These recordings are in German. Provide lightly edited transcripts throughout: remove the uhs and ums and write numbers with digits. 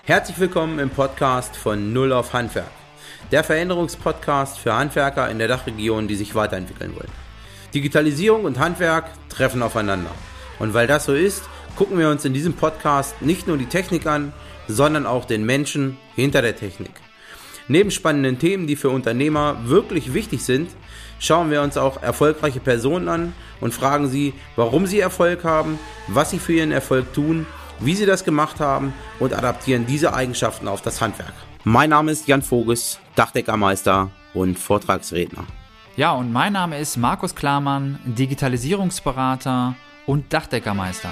Herzlich willkommen im Podcast von Null auf Handwerk, der Veränderungspodcast für Handwerker in der Dachregion, die sich weiterentwickeln wollen. Digitalisierung und Handwerk treffen aufeinander. Und weil das so ist, gucken wir uns in diesem Podcast nicht nur die Technik an, sondern auch den Menschen hinter der Technik. Neben spannenden Themen, die für Unternehmer wirklich wichtig sind, schauen wir uns auch erfolgreiche Personen an und fragen sie, warum sie Erfolg haben, was sie für ihren Erfolg tun, wie sie das gemacht haben und adaptieren diese Eigenschaften auf das Handwerk. Mein Name ist Jan Voges, Dachdeckermeister und Vortragsredner. Ja, und mein Name ist Markus Klarmann, Digitalisierungsberater und Dachdeckermeister.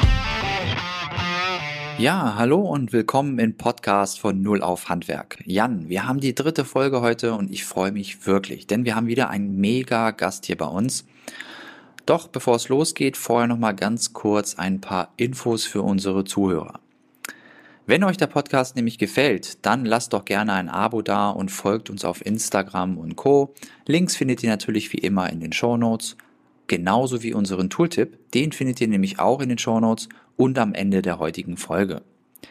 Ja, hallo und willkommen im Podcast von Null auf Handwerk. Jan, wir haben die 3. Folge heute und ich freue mich wirklich, denn wir haben wieder einen mega Gast hier bei uns. Doch bevor es losgeht, vorher nochmal ganz kurz ein paar Infos für unsere Zuhörer. Wenn euch der Podcast nämlich gefällt, dann lasst doch gerne ein Abo da und folgt uns auf Instagram und Co. Links findet ihr natürlich wie immer in den Shownotes, genauso wie unseren Tooltip. Den findet ihr nämlich auch in den Shownotes und am Ende der heutigen Folge.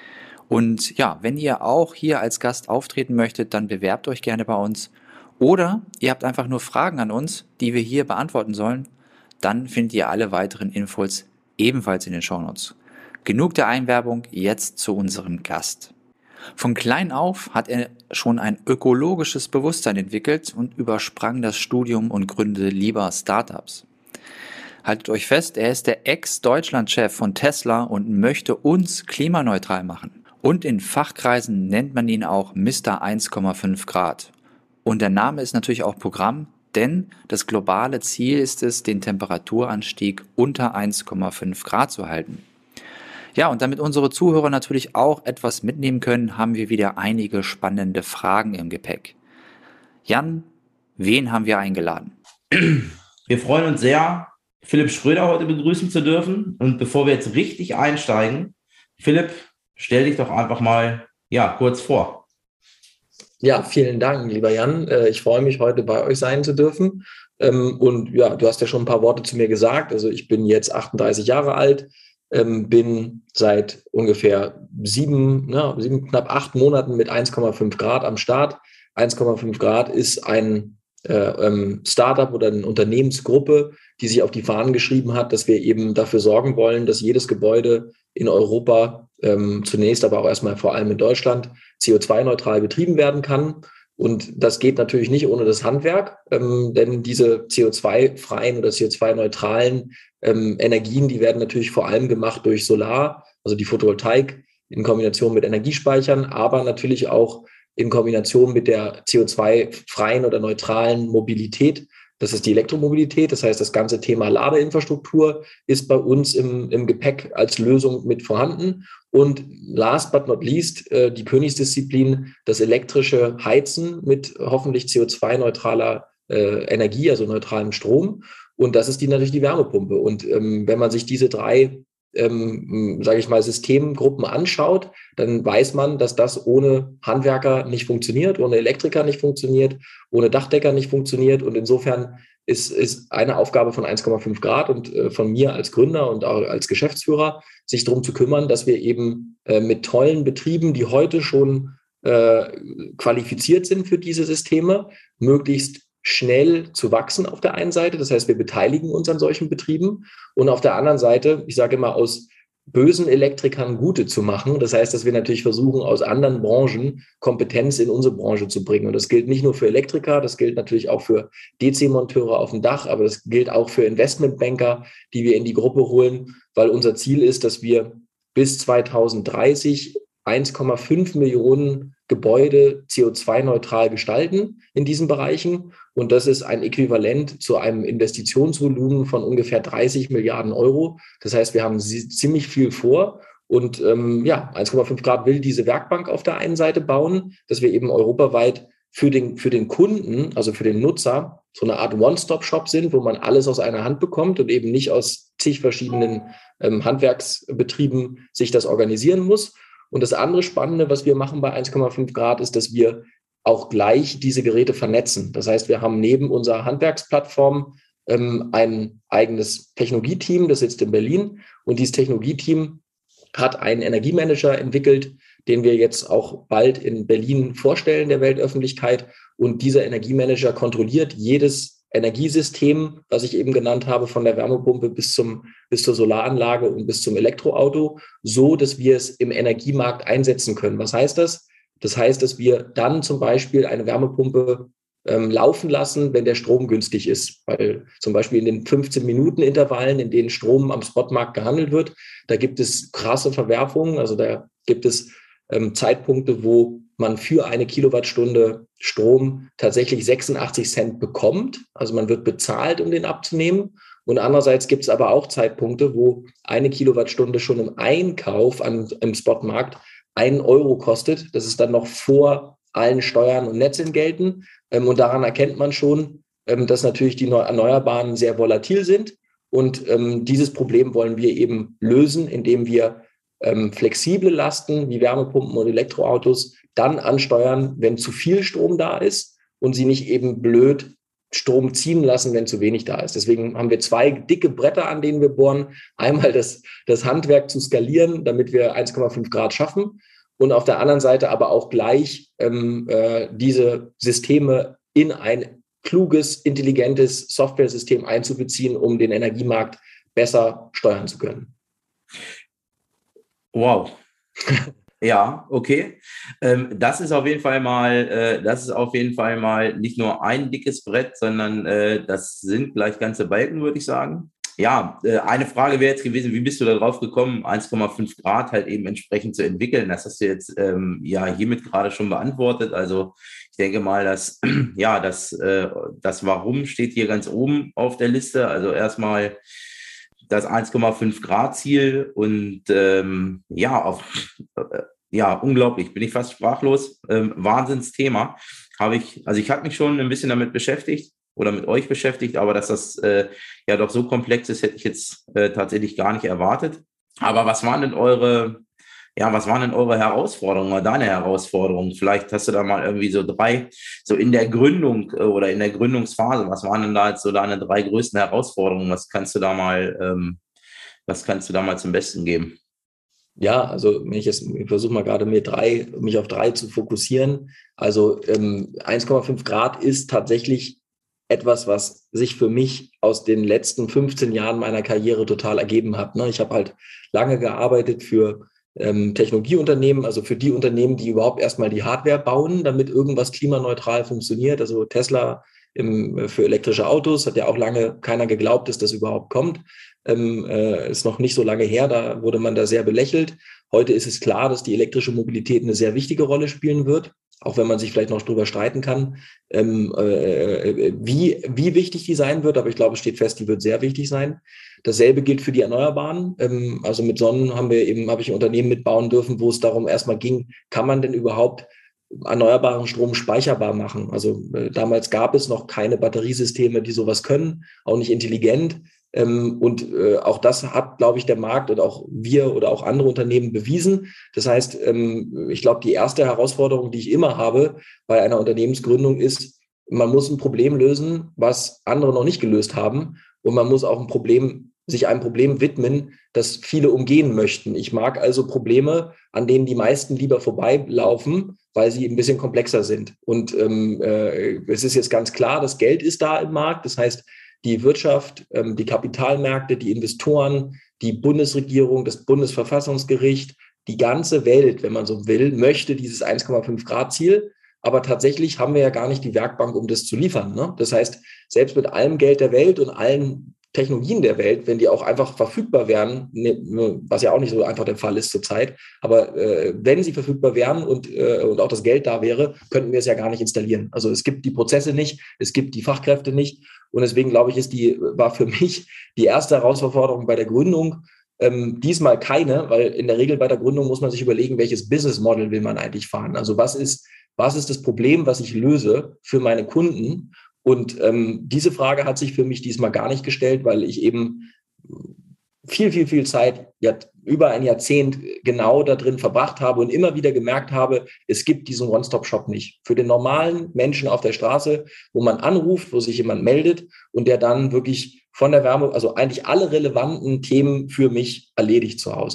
Und ja, wenn ihr auch hier als Gast auftreten möchtet, dann bewerbt euch gerne bei uns. Oder ihr habt einfach nur Fragen an uns, die wir hier beantworten sollen. Dann findet ihr alle weiteren Infos ebenfalls in den Shownotes. Genug der Einwerbung, jetzt zu unserem Gast. Von klein auf hat er schon ein ökologisches Bewusstsein entwickelt und übersprang das Studium und gründete lieber Startups. Haltet euch fest, er ist der Ex-Deutschland-Chef von Tesla und möchte uns klimaneutral machen. Und in Fachkreisen nennt man ihn auch Mr. 1,5 Grad. Und der Name ist natürlich auch Programm, denn das globale Ziel ist es, den Temperaturanstieg unter 1,5 Grad zu halten. Ja, und damit unsere Zuhörer natürlich auch etwas mitnehmen können, haben wir wieder einige spannende Fragen im Gepäck. Jan, wen haben wir eingeladen? Wir freuen uns sehr, Philipp Schröder heute begrüßen zu dürfen. Und bevor wir jetzt richtig einsteigen, Philipp, stell dich doch einfach mal kurz vor. Ja, vielen Dank, lieber Jan. Ich freue mich, heute bei euch sein zu dürfen. Und ja, du hast ja schon ein paar Worte zu mir gesagt. Also ich bin jetzt 38 Jahre alt, bin seit ungefähr knapp 8 Monaten mit 1,5 Grad am Start. 1,5 Grad ist ein Startup oder eine Unternehmensgruppe, die sich auf die Fahnen geschrieben hat, dass wir eben dafür sorgen wollen, dass jedes Gebäude in Europa zunächst, aber auch erstmal vor allem in Deutschland CO2-neutral betrieben werden kann. Und das geht natürlich nicht ohne das Handwerk, denn diese CO2-freien oder CO2-neutralen Energien, die werden natürlich vor allem gemacht durch Solar, also die Photovoltaik in Kombination mit Energiespeichern, aber natürlich auch in Kombination mit der CO2-freien oder neutralen Mobilität. Das ist die Elektromobilität. Das heißt, das ganze Thema Ladeinfrastruktur ist bei uns im Gepäck als Lösung mit vorhanden. Und last but not least, die Königsdisziplin, das elektrische Heizen mit hoffentlich CO2-neutraler Energie, also neutralem Strom. Und das ist natürlich die Wärmepumpe. Und wenn man sich diese drei Systemgruppen anschaut, dann weiß man, dass das ohne Handwerker nicht funktioniert, ohne Elektriker nicht funktioniert, ohne Dachdecker nicht funktioniert. Und insofern ist eine Aufgabe von 1,5 Grad und von mir als Gründer und auch als Geschäftsführer, sich darum zu kümmern, dass wir eben mit tollen Betrieben, die heute schon qualifiziert sind für diese Systeme, möglichst schnell zu wachsen auf der einen Seite. Das heißt, wir beteiligen uns an solchen Betrieben und auf der anderen Seite, ich sage immer, aus bösen Elektrikern gute zu machen. Das heißt, dass wir natürlich versuchen, aus anderen Branchen Kompetenz in unsere Branche zu bringen. Und das gilt nicht nur für Elektriker, das gilt natürlich auch für DC-Monteure auf dem Dach, aber das gilt auch für Investmentbanker, die wir in die Gruppe holen, weil unser Ziel ist, dass wir bis 2030 1,5 Millionen Gebäude CO2-neutral gestalten in diesen Bereichen. Und das ist ein Äquivalent zu einem Investitionsvolumen von ungefähr 30 Milliarden Euro. Das heißt, wir haben ziemlich viel vor. Und 1,5 Grad will diese Werkbank auf der einen Seite bauen, dass wir eben europaweit für den Kunden, also für den Nutzer, so eine Art One-Stop-Shop sind, wo man alles aus einer Hand bekommt und eben nicht aus zig verschiedenen Handwerksbetrieben sich das organisieren muss. Und das andere Spannende, was wir machen bei 1,5 Grad, ist, dass wir auch gleich diese Geräte vernetzen. Das heißt, wir haben neben unserer Handwerksplattform ein eigenes Technologieteam, das sitzt in Berlin. Und dieses Technologieteam hat einen Energiemanager entwickelt, den wir jetzt auch bald in Berlin vorstellen, der Weltöffentlichkeit. Und dieser Energiemanager kontrolliert jedes Energiesystem, was ich eben genannt habe, von der Wärmepumpe bis zur Solaranlage und bis zum Elektroauto, so dass wir es im Energiemarkt einsetzen können. Was heißt das? Das heißt, dass wir dann zum Beispiel eine Wärmepumpe laufen lassen, wenn der Strom günstig ist. Weil zum Beispiel in den 15-Minuten-Intervallen, in denen Strom am Spotmarkt gehandelt wird, da gibt es krasse Verwerfungen. Also da gibt es Zeitpunkte, wo man für eine Kilowattstunde Strom tatsächlich 86 Cent bekommt. Also man wird bezahlt, um den abzunehmen. Und andererseits gibt es aber auch Zeitpunkte, wo eine Kilowattstunde schon im Einkauf im Spotmarkt 1 Euro kostet. Das ist dann noch vor allen Steuern und Netzentgelten. Und daran erkennt man schon, dass natürlich die Erneuerbaren sehr volatil sind. Und dieses Problem wollen wir eben lösen, indem wir flexible Lasten wie Wärmepumpen und Elektroautos dann ansteuern, wenn zu viel Strom da ist und sie nicht eben blöd Strom ziehen lassen, wenn zu wenig da ist. Deswegen haben wir 2 dicke Bretter, an denen wir bohren. Einmal das Handwerk zu skalieren, damit wir 1,5 Grad schaffen. Und auf der anderen Seite aber auch gleich diese Systeme in ein kluges, intelligentes Software-System einzubeziehen, um den Energiemarkt besser steuern zu können. Wow. Ja, okay. Das ist auf jeden Fall mal nicht nur ein dickes Brett, sondern das sind gleich ganze Balken, würde ich sagen. Ja, eine Frage wäre jetzt gewesen, wie bist du da drauf gekommen, 1,5 Grad halt eben entsprechend zu entwickeln? Das hast du jetzt hiermit gerade schon beantwortet. Also ich denke mal, dass das Warum steht hier ganz oben auf der Liste. Also erstmal das 1,5 Grad Ziel und unglaublich, bin ich fast sprachlos. Wahnsinnsthema. Ich habe mich schon ein bisschen damit beschäftigt oder mit euch beschäftigt, aber dass das doch so komplex ist, hätte ich jetzt tatsächlich gar nicht erwartet. Aber was waren denn eure Herausforderungen oder deine Herausforderungen? Vielleicht hast du da mal irgendwie so 3, so in der Gründung oder in der Gründungsphase, was waren denn da jetzt so deine 3 größten Herausforderungen? Was kannst du da mal zum Besten geben? Ja, also ich versuche mal gerade mich auf 3 zu fokussieren. Also 1,5 Grad ist tatsächlich etwas, was sich für mich aus den letzten 15 Jahren meiner Karriere total ergeben hat. Ich habe halt lange gearbeitet für Technologieunternehmen, also für die Unternehmen, die überhaupt erstmal die Hardware bauen, damit irgendwas klimaneutral funktioniert. Also Tesla für elektrische Autos hat ja auch lange keiner geglaubt, dass das überhaupt kommt. Ist noch nicht so lange her, da wurde man da sehr belächelt. Heute ist es klar, dass die elektrische Mobilität eine sehr wichtige Rolle spielen wird, auch wenn man sich vielleicht noch drüber streiten kann, wie wichtig die sein wird. Aber ich glaube, es steht fest, die wird sehr wichtig sein. Dasselbe gilt für die Erneuerbaren. Also mit Sonnen habe ich ein Unternehmen mitbauen dürfen, wo es darum erstmal ging, kann man denn überhaupt erneuerbaren Strom speicherbar machen? Also damals gab es noch keine Batteriesysteme, die sowas können, auch nicht intelligent. Auch das hat, glaube ich, der Markt und auch wir oder auch andere Unternehmen bewiesen. Das heißt, ich glaube, die erste Herausforderung, die ich immer habe bei einer Unternehmensgründung ist, man muss ein Problem lösen, was andere noch nicht gelöst haben. Und man muss auch sich einem Problem widmen, das viele umgehen möchten. Ich mag also Probleme, an denen die meisten lieber vorbeilaufen, weil sie ein bisschen komplexer sind. Und es ist jetzt ganz klar, das Geld ist da im Markt. Das heißt, die Wirtschaft, die Kapitalmärkte, die Investoren, die Bundesregierung, das Bundesverfassungsgericht, die ganze Welt, wenn man so will, möchte dieses 1,5 Grad Ziel. Aber tatsächlich haben wir ja gar nicht die Werkbank, um das zu liefern. Ne? Das heißt, selbst mit allem Geld der Welt und allen Technologien der Welt, wenn die auch einfach verfügbar wären, was ja auch nicht so einfach der Fall ist zurzeit, aber wenn sie verfügbar wären und auch das Geld da wäre, könnten wir es ja gar nicht installieren. Also es gibt die Prozesse nicht, es gibt die Fachkräfte nicht und deswegen glaube ich, war für mich die erste Herausforderung bei der Gründung diesmal keine, weil in der Regel bei der Gründung muss man sich überlegen, welches Business Model will man eigentlich fahren. Also was ist das Problem, was ich löse für meine Kunden? Und diese Frage hat sich für mich diesmal gar nicht gestellt, weil ich eben viel Zeit, über ein Jahrzehnt genau da drin verbracht habe und immer wieder gemerkt habe, es gibt diesen One-Stop-Shop nicht. Für den normalen Menschen auf der Straße, wo man anruft, wo sich jemand meldet und der dann wirklich von der Wärme, also eigentlich alle relevanten Themen für mich erledigt zu Hause.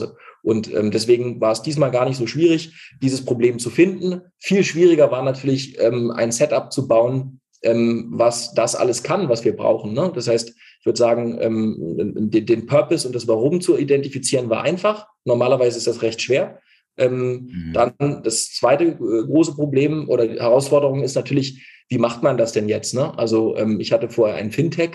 Und deswegen war es diesmal gar nicht so schwierig, dieses Problem zu finden. Viel schwieriger war natürlich, ein Setup zu bauen, was das alles kann, was wir brauchen. Ne? Das heißt, ich würde sagen, den Purpose und das Warum zu identifizieren war einfach. Normalerweise ist das recht schwer. Dann das zweite große Problem oder Herausforderung ist natürlich, wie macht man das denn jetzt? Ne? Also ich hatte vorher ein Fintech,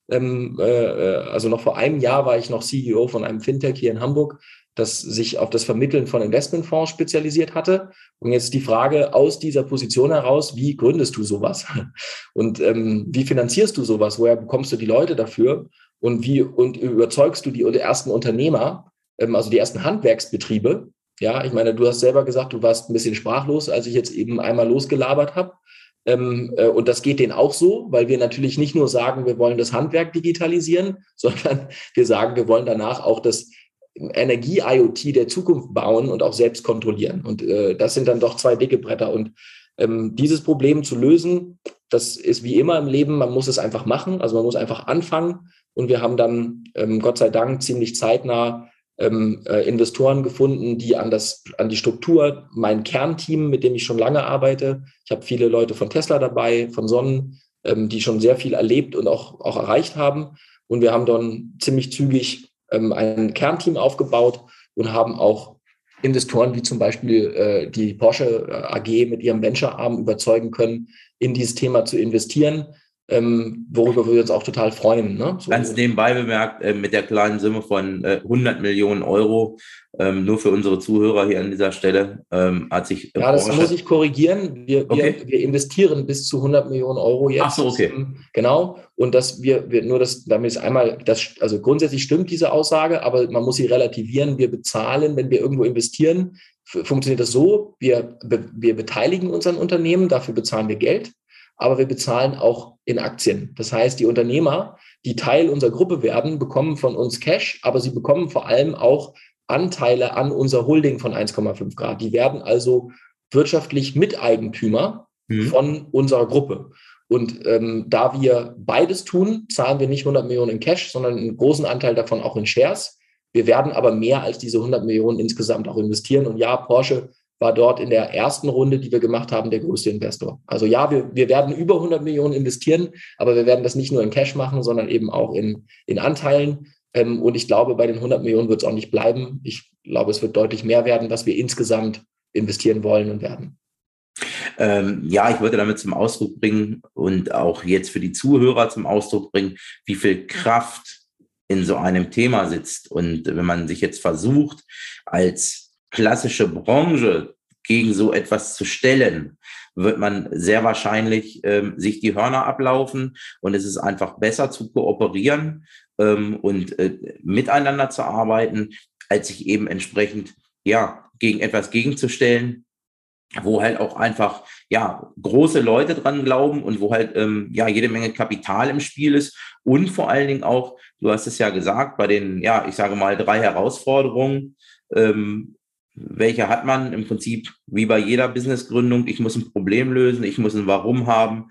also noch vor einem Jahr war ich noch CEO von einem Fintech hier in Hamburg, das sich auf das Vermitteln von Investmentfonds spezialisiert hatte. Und jetzt die Frage aus dieser Position heraus, wie gründest du sowas? Und wie finanzierst du sowas? Woher bekommst du die Leute dafür? Und wie überzeugst du die ersten Unternehmer, also die ersten Handwerksbetriebe? Ja, ich meine, du hast selber gesagt, du warst ein bisschen sprachlos, als ich jetzt eben einmal losgelabert habe. Und das geht denen auch so, weil wir natürlich nicht nur sagen, wir wollen das Handwerk digitalisieren, sondern wir sagen, wir wollen danach auch das Energie-IoT der Zukunft bauen und auch selbst kontrollieren. Und das sind dann doch zwei dicke Bretter. Und dieses Problem zu lösen, das ist wie immer im Leben, man muss es einfach machen, also man muss einfach anfangen. Und wir haben dann Gott sei Dank ziemlich zeitnah Investoren gefunden, die an die Struktur, mein Kernteam, mit dem ich schon lange arbeite. Ich habe viele Leute von Tesla dabei, von Sonnen, die schon sehr viel erlebt und auch erreicht haben. Und wir haben dann ziemlich zügig ein Kernteam aufgebaut und haben auch Investoren wie zum Beispiel die Porsche AG mit ihrem Venture-Arm überzeugen können, in dieses Thema zu investieren. Worüber wir uns auch total freuen. Ne? So. Ganz nebenbei bemerkt, mit der kleinen Summe von 100 Millionen Euro, nur für unsere Zuhörer hier an dieser Stelle, hat sich Ja, das muss ich korrigieren. Wir investieren bis zu 100 Millionen Euro jetzt. Ach so, okay. Genau. Und damit es einmal, also grundsätzlich stimmt diese Aussage, aber man muss sie relativieren. Wir bezahlen, wenn wir irgendwo investieren, funktioniert das so, wir beteiligen uns an Unternehmen, dafür bezahlen wir Geld. Aber wir bezahlen auch in Aktien. Das heißt, die Unternehmer, die Teil unserer Gruppe werden, bekommen von uns Cash, aber sie bekommen vor allem auch Anteile an unserer Holding von 1,5 Grad. Die werden also wirtschaftlich Miteigentümer von unserer Gruppe. Und da wir beides tun, zahlen wir nicht 100 Millionen in Cash, sondern einen großen Anteil davon auch in Shares. Wir werden aber mehr als diese 100 Millionen insgesamt auch investieren. Und ja, Porsche war dort in der ersten Runde, die wir gemacht haben, der größte Investor. Also ja, wir werden über 100 Millionen investieren, aber wir werden das nicht nur in Cash machen, sondern eben auch in Anteilen. Und ich glaube, bei den 100 Millionen wird es auch nicht bleiben. Ich glaube, es wird deutlich mehr werden, was wir insgesamt investieren wollen und werden. Ja, ich wollte damit zum Ausdruck bringen und auch jetzt für die Zuhörer zum Ausdruck bringen, wie viel Kraft in so einem Thema sitzt. Und wenn man sich jetzt versucht, als klassische Branche gegen so etwas zu stellen, wird man sehr wahrscheinlich sich die Hörner ablaufen, und es ist einfach besser zu kooperieren und miteinander zu arbeiten, als sich eben entsprechend gegen etwas gegenzustellen, wo halt auch einfach große Leute dran glauben und wo halt jede Menge Kapital im Spiel ist, und vor allen Dingen auch, du hast es ja gesagt, bei den ich sage mal 3 Herausforderungen, welche hat man im Prinzip wie bei jeder Businessgründung? Ich muss ein Problem lösen, ich muss ein Warum haben.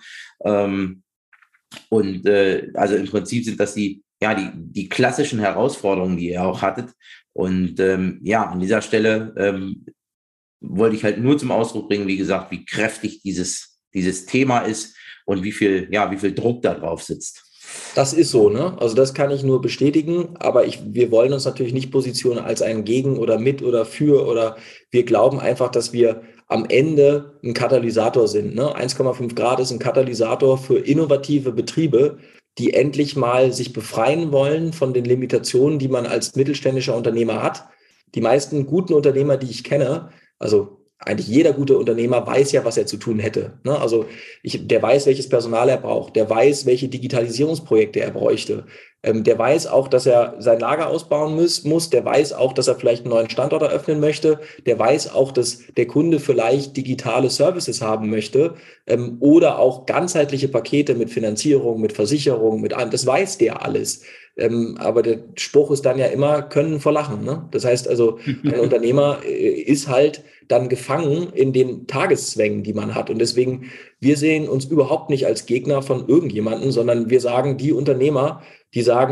Also im Prinzip sind das die klassischen Herausforderungen, die ihr auch hattet. Und an dieser Stelle wollte ich halt nur zum Ausdruck bringen, wie gesagt, wie kräftig dieses Thema ist und wie viel Druck da drauf sitzt. Das ist so, ne? Also das kann ich nur bestätigen, aber wir wollen uns natürlich nicht positionieren als ein Gegen oder mit oder für, oder wir glauben einfach, dass wir am Ende ein Katalysator sind. Ne? 1,5 Grad ist ein Katalysator für innovative Betriebe, die endlich mal sich befreien wollen von den Limitationen, die man als mittelständischer Unternehmer hat. Die meisten guten Unternehmer, die ich kenne, also eigentlich jeder gute Unternehmer weiß ja, was er zu tun hätte. Ne? Also der weiß, welches Personal er braucht, der weiß, welche Digitalisierungsprojekte er bräuchte, der weiß auch, dass er sein Lager ausbauen muss, der weiß auch, dass er vielleicht einen neuen Standort eröffnen möchte, der weiß auch, dass der Kunde vielleicht digitale Services haben möchte oder auch ganzheitliche Pakete mit Finanzierung, mit Versicherung, das weiß der alles. Aber der Spruch ist dann ja immer Können vor Lachen. Ne? Das heißt also, ein Unternehmer ist halt dann gefangen in den Tageszwängen, die man hat. Und deswegen, wir sehen uns überhaupt nicht als Gegner von irgendjemandem, sondern wir sagen, die Unternehmer, die sagen,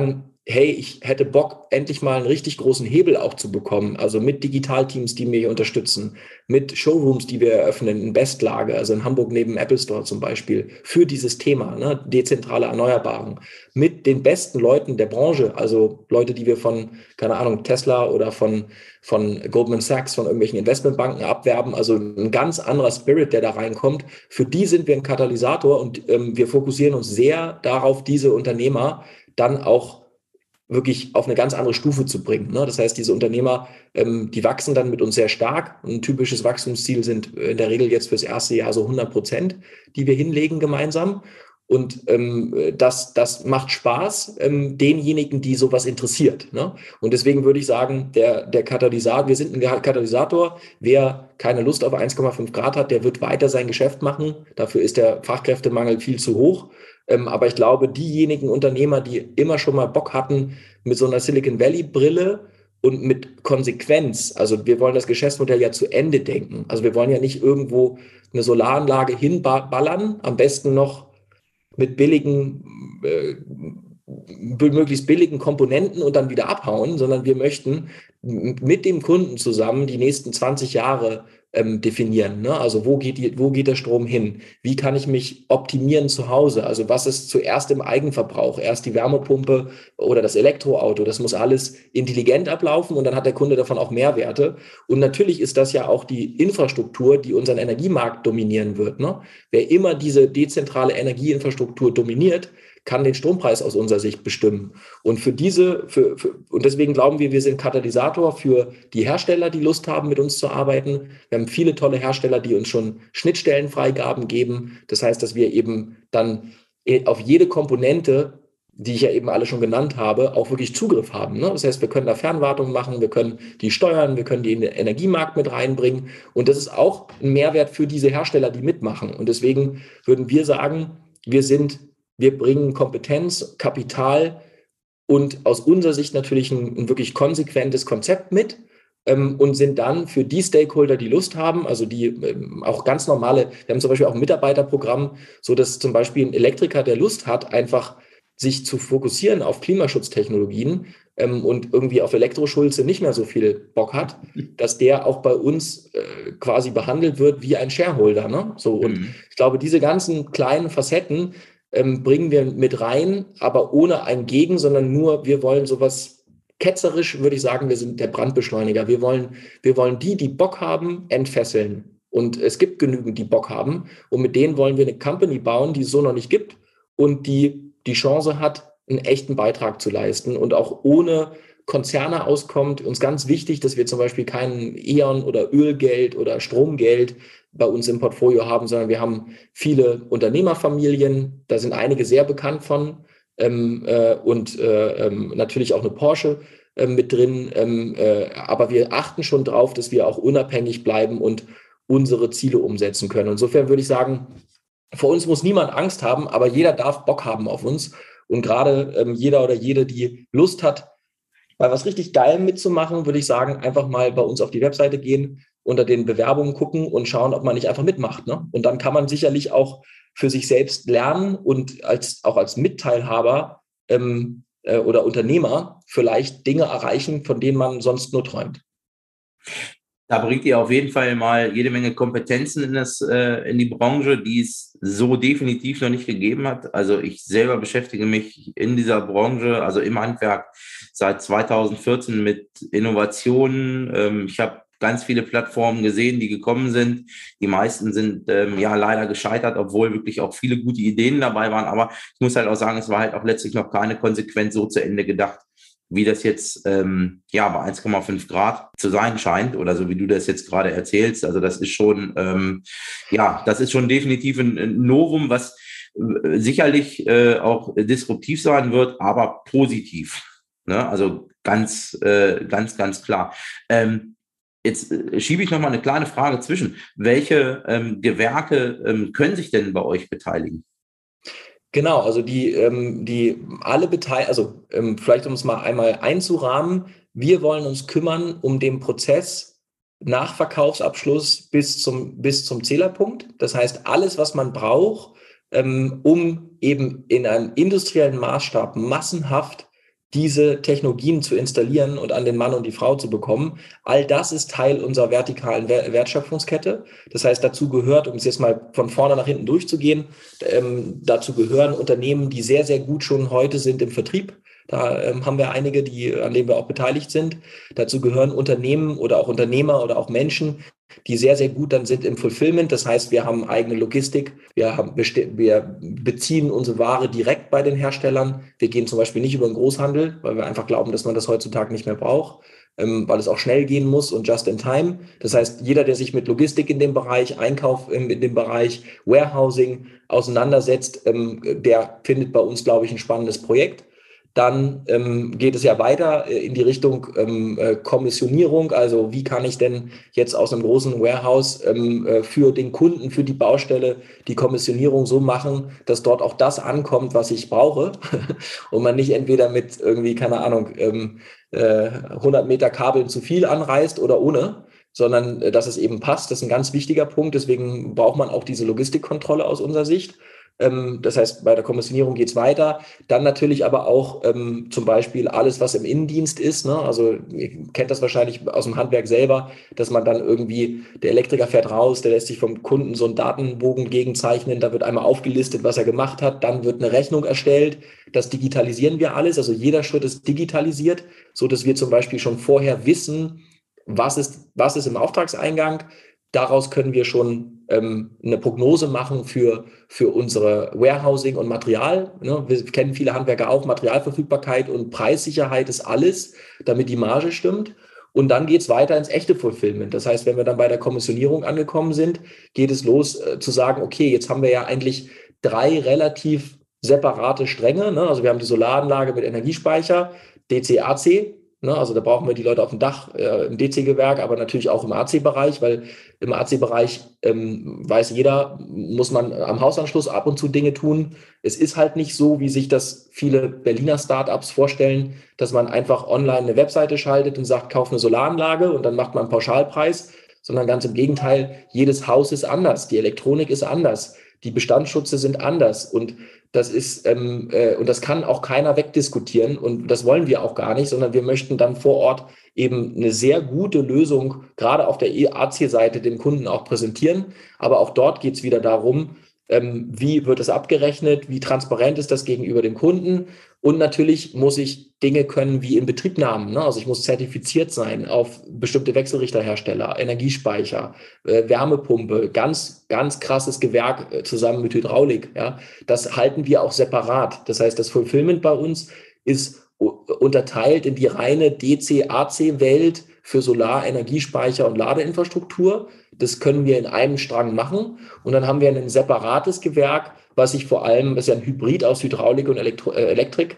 hey, ich hätte Bock, endlich mal einen richtig großen Hebel auch zu bekommen, also mit Digitalteams, die mir hier unterstützen, mit Showrooms, die wir eröffnen in Bestlage, also in Hamburg neben dem Apple Store zum Beispiel, für dieses Thema, ne, dezentrale Erneuerbaren, mit den besten Leuten der Branche, also Leute, die wir von, keine Ahnung, Tesla oder von Goldman Sachs, von irgendwelchen Investmentbanken abwerben, also ein ganz anderer Spirit, der da reinkommt. Für die sind wir ein Katalysator und wir fokussieren uns sehr darauf, diese Unternehmer dann auch wirklich auf eine ganz andere Stufe zu bringen. Ne? Das heißt, diese Unternehmer, die wachsen dann mit uns sehr stark. Ein typisches Wachstumsziel sind in der Regel jetzt fürs erste Jahr so 100%, die wir hinlegen gemeinsam. Und das macht Spaß, denjenigen, die sowas interessiert. Ne? Und deswegen würde ich sagen, der Katalysator, wir sind ein Katalysator. Wer keine Lust auf 1,5 Grad hat, der wird weiter sein Geschäft machen. Dafür ist der Fachkräftemangel viel zu hoch. Aber ich glaube, diejenigen Unternehmer, die immer schon mal Bock hatten, mit so einer Silicon Valley-Brille und mit Konsequenz, also wir wollen das Geschäftsmodell ja zu Ende denken. Also wir wollen ja nicht irgendwo eine Solaranlage hinballern, am besten noch mit möglichst billigen Komponenten und dann wieder abhauen, sondern wir möchten mit dem Kunden zusammen die nächsten 20 Jahre definieren. Ne? Also wo geht der Strom hin? Wie kann ich mich optimieren zu Hause? Also was ist zuerst im Eigenverbrauch? Erst die Wärmepumpe oder das Elektroauto? Das muss alles intelligent ablaufen und dann hat der Kunde davon auch Mehrwerte. Und natürlich ist das ja auch die Infrastruktur, die unseren Energiemarkt dominieren wird. Ne? Wer immer diese dezentrale Energieinfrastruktur dominiert, kann den Strompreis aus unserer Sicht bestimmen. Und und deswegen glauben wir sind Katalysator für die Hersteller, die Lust haben, mit uns zu arbeiten. Wir haben viele tolle Hersteller, die uns schon Schnittstellenfreigaben geben. Das heißt, dass wir eben dann auf jede Komponente, die ich ja eben alle schon genannt habe, auch wirklich Zugriff haben. Ne? Das heißt, wir können da Fernwartung machen, wir können die steuern, wir können die in den Energiemarkt mit reinbringen. Und das ist auch ein Mehrwert für diese Hersteller, die mitmachen. Und deswegen würden wir sagen, wir bringen Kompetenz, Kapital und aus unserer Sicht natürlich ein wirklich konsequentes Konzept mit und sind dann für die Stakeholder, die Lust haben, also die auch ganz normale, wir haben zum Beispiel auch ein Mitarbeiterprogramm, so dass zum Beispiel ein Elektriker, der Lust hat, einfach sich zu fokussieren auf Klimaschutztechnologien und irgendwie auf Elektroschulze nicht mehr so viel Bock hat, dass der auch bei uns quasi behandelt wird wie ein Shareholder. Ne? So, und ich glaube, diese ganzen kleinen Facetten bringen wir mit rein, aber ohne ein Gegen, sondern nur, wir wollen sowas ketzerisch, würde ich sagen, wir sind der Brandbeschleuniger. Wir wollen die Bock haben, entfesseln. Und es gibt genügend, die Bock haben. Und mit denen wollen wir eine Company bauen, die es so noch nicht gibt und die Chance hat, einen echten Beitrag zu leisten und auch ohne Konzerne auskommt. Uns ganz wichtig, dass wir zum Beispiel kein E.ON oder Ölgeld oder Stromgeld bei uns im Portfolio haben, sondern wir haben viele Unternehmerfamilien, da sind einige sehr bekannt von und natürlich auch eine Porsche mit drin, aber wir achten schon drauf, dass wir auch unabhängig bleiben und unsere Ziele umsetzen können. Insofern würde ich sagen, vor uns muss niemand Angst haben, aber jeder darf Bock haben auf uns und gerade jeder oder jede, die Lust hat, bei was richtig Geilem mitzumachen, würde ich sagen, einfach mal bei uns auf die Webseite gehen, unter den Bewerbungen gucken und schauen, ob man nicht einfach mitmacht. Ne? Und dann kann man sicherlich auch für sich selbst lernen und auch als Mitteilhaber oder Unternehmer vielleicht Dinge erreichen, von denen man sonst nur träumt. Da bringt ihr auf jeden Fall mal jede Menge Kompetenzen in die Branche, die es so definitiv noch nicht gegeben hat. Also ich selber beschäftige mich in dieser Branche, also im Handwerk, seit 2014 mit Innovationen. Ich habe ganz viele Plattformen gesehen, die gekommen sind. Die meisten sind leider gescheitert, obwohl wirklich auch viele gute Ideen dabei waren. Aber ich muss halt auch sagen, es war halt auch letztlich noch keine konsequent so zu Ende gedacht, wie das jetzt bei 1,5 Grad zu sein scheint oder so wie du das jetzt gerade erzählst. Also das ist schon definitiv ein Novum, was sicherlich auch disruptiv sein wird, aber positiv. Ne? Also ganz klar. Jetzt schiebe ich noch mal eine kleine Frage zwischen. Welche Gewerke können sich denn bei euch beteiligen? Genau, also die alle beteiligt, also vielleicht um es mal einmal einzurahmen, wir wollen uns kümmern um den Prozess nach Verkaufsabschluss bis zum Zählerpunkt. Das heißt, alles, was man braucht, um eben in einem industriellen Maßstab massenhaft diese Technologien zu installieren und an den Mann und die Frau zu bekommen. All das ist Teil unserer vertikalen Wertschöpfungskette. Das heißt, dazu gehört, um es jetzt mal von vorne nach hinten durchzugehen, dazu gehören Unternehmen, die sehr, sehr gut schon heute sind im Vertrieb. Da haben wir einige, an denen wir auch beteiligt sind. Dazu gehören Unternehmen oder auch Unternehmer oder auch Menschen, die sehr, sehr gut dann sind im Fulfillment. Das heißt, wir haben eigene Logistik, wir beziehen unsere Ware direkt bei den Herstellern. Wir gehen zum Beispiel nicht über den Großhandel, weil wir einfach glauben, dass man das heutzutage nicht mehr braucht, weil es auch schnell gehen muss und just in time. Das heißt, jeder, der sich mit Logistik in dem Bereich, Einkauf in dem Bereich, Warehousing auseinandersetzt, der findet bei uns, glaube ich, ein spannendes Projekt. Dann geht es ja weiter in die Richtung Kommissionierung. Also wie kann ich denn jetzt aus einem großen Warehouse für den Kunden, für die Baustelle die Kommissionierung so machen, dass dort auch das ankommt, was ich brauche und man nicht entweder mit irgendwie, keine Ahnung, 100 Meter Kabeln zu viel anreißt oder ohne, sondern dass es eben passt. Das ist ein ganz wichtiger Punkt. Deswegen braucht man auch diese Logistikkontrolle aus unserer Sicht. Das heißt, bei der Kommissionierung geht es weiter. Dann natürlich aber auch zum Beispiel alles, was im Innendienst ist. Ne? Also ihr kennt das wahrscheinlich aus dem Handwerk selber, dass man dann irgendwie, der Elektriker fährt raus, der lässt sich vom Kunden so einen Datenbogen gegenzeichnen, da wird einmal aufgelistet, was er gemacht hat, dann wird eine Rechnung erstellt. Das digitalisieren wir alles. Also jeder Schritt ist digitalisiert, so dass wir zum Beispiel schon vorher wissen, was ist im Auftragseingang. Daraus können wir schon eine Prognose machen für unsere Warehousing und Material. Ne? Wir kennen viele Handwerker auch, Materialverfügbarkeit und Preissicherheit ist alles, damit die Marge stimmt. Und dann geht es weiter ins echte Fulfillment. Das heißt, wenn wir dann bei der Kommissionierung angekommen sind, geht es los zu sagen, okay, jetzt haben wir ja eigentlich 3 relativ separate Stränge. Ne? Also wir haben die Solaranlage mit Energiespeicher, DC, AC. Ne, also da brauchen wir die Leute auf dem Dach, im DC-Gewerk, aber natürlich auch im AC-Bereich, weil im AC-Bereich weiß jeder, muss man am Hausanschluss ab und zu Dinge tun. Es ist halt nicht so, wie sich das viele Berliner Startups vorstellen, dass man einfach online eine Webseite schaltet und sagt, kauf eine Solaranlage und dann macht man einen Pauschalpreis, sondern ganz im Gegenteil, jedes Haus ist anders, die Elektronik ist anders, die Bestandsschutze sind anders und das ist und das kann auch keiner wegdiskutieren und das wollen wir auch gar nicht, sondern wir möchten dann vor Ort eben eine sehr gute Lösung, gerade auf der AC-Seite dem Kunden auch präsentieren. Aber auch dort geht es wieder darum, wie wird es abgerechnet, wie transparent ist das gegenüber dem Kunden und natürlich muss ich Dinge können wie Inbetriebnahmen, ne? Also ich muss zertifiziert sein auf bestimmte Wechselrichterhersteller, Energiespeicher, Wärmepumpe, ganz, ganz krasses Gewerk zusammen mit Hydraulik. Ja? Das halten wir auch separat. Das heißt, das Fulfillment bei uns ist unterteilt in die reine DC-AC-Welt für Solar-, Energiespeicher und Ladeinfrastruktur. Das können wir in einem Strang machen. Und dann haben wir ein separates Gewerk, was sich vor allem, das ist ja ein Hybrid aus Hydraulik und Elektrik,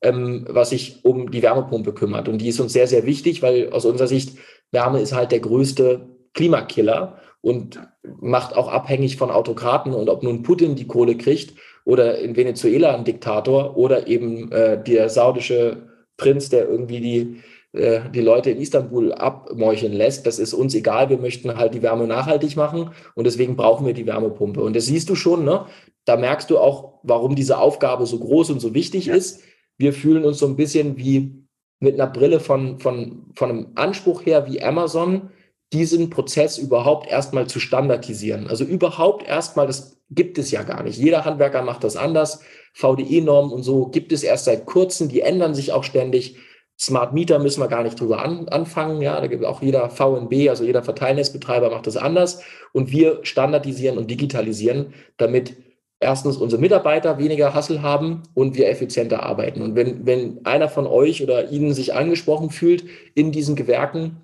was sich um die Wärmepumpe kümmert. Und die ist uns sehr, sehr wichtig, weil aus unserer Sicht Wärme ist halt der größte Klimakiller und macht auch abhängig von Autokraten. Und ob nun Putin die Kohle kriegt oder in Venezuela ein Diktator oder eben der saudische Prinz, der irgendwie die Leute in Istanbul abmorcheln lässt, das ist uns egal. Wir möchten halt die Wärme nachhaltig machen und deswegen brauchen wir die Wärmepumpe. Und das siehst du schon, ne? Da merkst du auch, warum diese Aufgabe so groß und so wichtig ist. Wir fühlen uns so ein bisschen wie mit einer Brille von einem Anspruch her wie Amazon, diesen Prozess überhaupt erstmal zu standardisieren. Also überhaupt erstmal, das gibt es ja gar nicht. Jeder Handwerker macht das anders. VDE-Normen und so gibt es erst seit kurzem, die ändern sich auch ständig. Smart Meter müssen wir gar nicht drüber anfangen. Ja, da gibt auch jeder VNB, also jeder Verteilnetzbetreiber macht das anders. Und wir standardisieren und digitalisieren, damit erstens unsere Mitarbeiter weniger Hassel haben und wir effizienter arbeiten. Und wenn einer von euch oder Ihnen sich angesprochen fühlt in diesen Gewerken,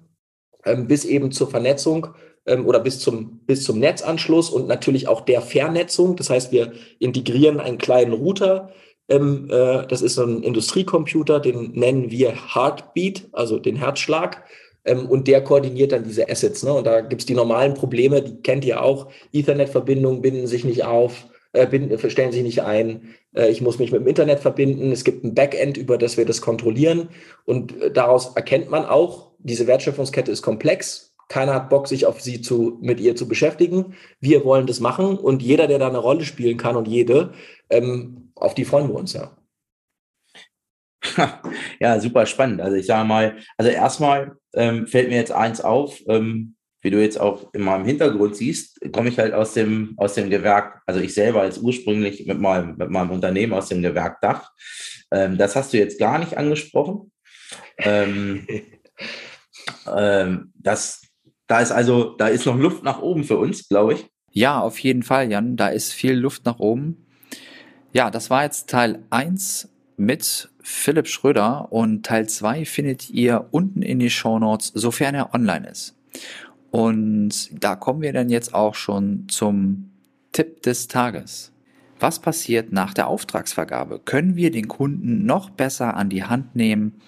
bis eben zur Vernetzung oder bis zum Netzanschluss und natürlich auch der Vernetzung. Das heißt, wir integrieren einen kleinen Router. Das ist so ein Industriecomputer, den nennen wir Heartbeat, also den Herzschlag. Und der koordiniert dann diese Assets. Ne? Und da gibt es die normalen Probleme, die kennt ihr auch. Ethernet-Verbindungen binden sich nicht auf, stellen sich nicht ein. Ich muss mich mit dem Internet verbinden. Es gibt ein Backend, über das wir das kontrollieren. Und daraus erkennt man auch, diese Wertschöpfungskette ist komplex. Keiner hat Bock, sich mit ihr zu beschäftigen. Wir wollen das machen. Und jeder, der da eine Rolle spielen kann und jede, auf die freuen wir uns, ja. Ja, super spannend. Also ich sage mal, also erstmal fällt mir jetzt eins auf, wie du jetzt auch in meinem Hintergrund siehst, komme ich halt aus dem Gewerk, also ich selber als ursprünglich mit meinem Unternehmen aus dem Gewerk Dach. Das hast du jetzt gar nicht angesprochen. Da ist noch Luft nach oben für uns, glaube ich. Ja, auf jeden Fall, Jan, da ist viel Luft nach oben. Ja, das war jetzt Teil 1 mit Philipp Schröder und Teil 2 findet ihr unten in die Shownotes, sofern er online ist. Und da kommen wir dann jetzt auch schon zum Tipp des Tages. Was passiert nach der Auftragsvergabe? Können wir den Kunden noch besser an die Hand nehmen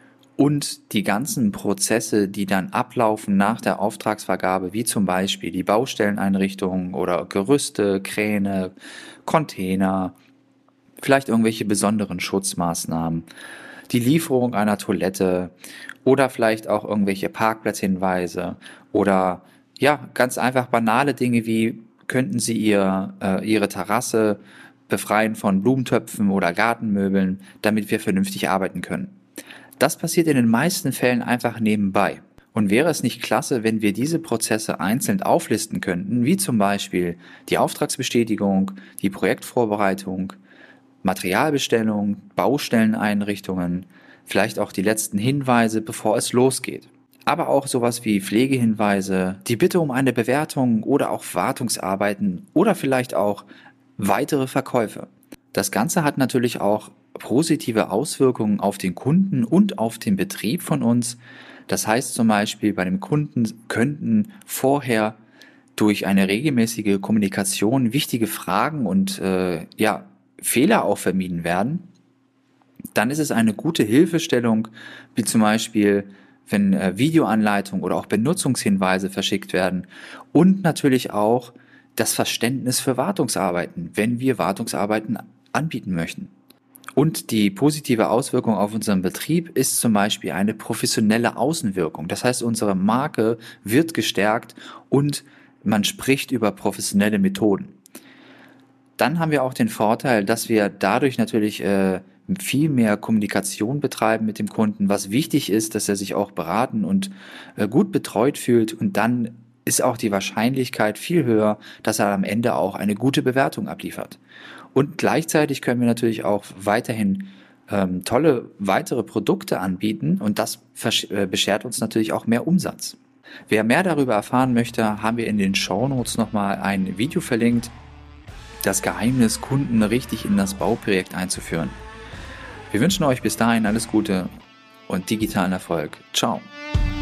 und die ganzen Prozesse, die dann ablaufen nach der Auftragsvergabe, wie zum Beispiel die Baustelleneinrichtungen oder Gerüste, Kräne, Container, vielleicht irgendwelche besonderen Schutzmaßnahmen, die Lieferung einer Toilette oder vielleicht auch irgendwelche Parkplatzhinweise oder ja, ganz einfach banale Dinge wie könnten Sie Ihre Terrasse befreien von Blumentöpfen oder Gartenmöbeln, damit wir vernünftig arbeiten können. Das passiert in den meisten Fällen einfach nebenbei. Und wäre es nicht klasse, wenn wir diese Prozesse einzeln auflisten könnten, wie zum Beispiel die Auftragsbestätigung, die Projektvorbereitung, Materialbestellung, Baustelleneinrichtungen, vielleicht auch die letzten Hinweise, bevor es losgeht. Aber auch sowas wie Pflegehinweise, die Bitte um eine Bewertung oder auch Wartungsarbeiten oder vielleicht auch weitere Verkäufe. Das Ganze hat natürlich auch positive Auswirkungen auf den Kunden und auf den Betrieb von uns. Das heißt zum Beispiel, bei dem Kunden könnten vorher durch eine regelmäßige Kommunikation wichtige Fragen und Fehler auch vermieden werden. Dann ist es eine gute Hilfestellung, wie zum Beispiel, wenn Videoanleitungen oder auch Benutzungshinweise verschickt werden und natürlich auch das Verständnis für Wartungsarbeiten, wenn wir Wartungsarbeiten anbieten möchten. Und die positive Auswirkung auf unseren Betrieb ist zum Beispiel eine professionelle Außenwirkung. Das heißt, unsere Marke wird gestärkt und man spricht über professionelle Methoden. Dann haben wir auch den Vorteil, dass wir dadurch natürlich viel mehr Kommunikation betreiben mit dem Kunden, was wichtig ist, dass er sich auch beraten und gut betreut fühlt und dann ist auch die Wahrscheinlichkeit viel höher, dass er am Ende auch eine gute Bewertung abliefert. Und gleichzeitig können wir natürlich auch weiterhin tolle weitere Produkte anbieten und das beschert uns natürlich auch mehr Umsatz. Wer mehr darüber erfahren möchte, haben wir in den Shownotes nochmal ein Video verlinkt, das Geheimnis, Kunden richtig in das Bauprojekt einzuführen. Wir wünschen euch bis dahin alles Gute und digitalen Erfolg. Ciao.